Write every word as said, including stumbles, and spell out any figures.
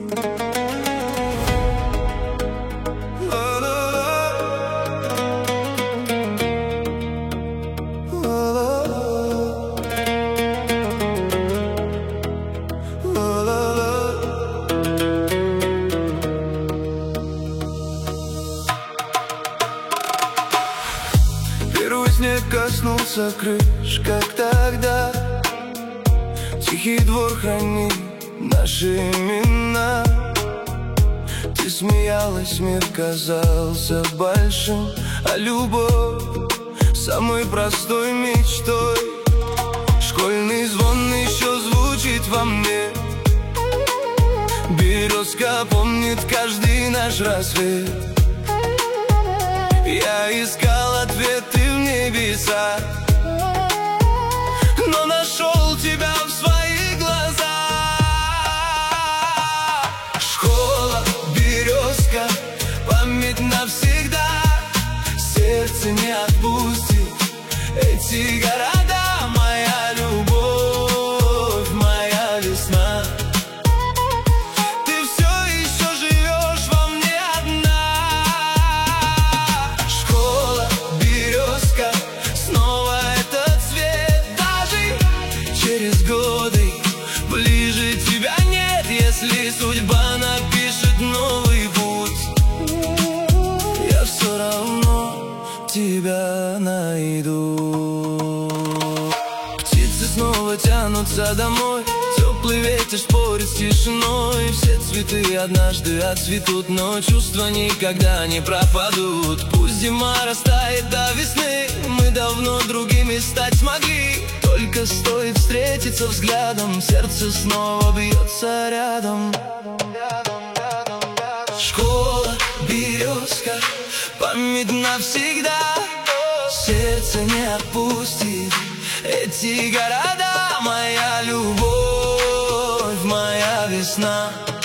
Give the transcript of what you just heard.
Первый снег коснулся крыш, как тогда. Тихий двор хранит наши имена. Ты смеялась, мир казался большим, а любовь самой простой мечтой. Школьный звон еще звучит во мне. Березка помнит каждый наш рассвет. Я искал ответы в небесах, но нашел тебя в своих глазах. Школа, березка, память навсегда. Сердце не отпустит эти города. Моя любовь, моя весна. Ты все еще живешь во мне одна. Школа, березка, снова этот цвет. Даже через годы ближе тебя нет. Если судьба напишет новый путь, я все равно тебя найду. Птицы снова тянутся домой. Теплый ветер спорит с тишиной. Все цветы однажды отцветут, но чувства никогда не пропадут. Пусть зима растает до весны, мы давно другими стать смогли. Только стоит встретиться взглядом, сердце снова бьется рядом. Школа, березка, память навсегда. Сердце не отпустит эти города. Моя любовь, моя весна.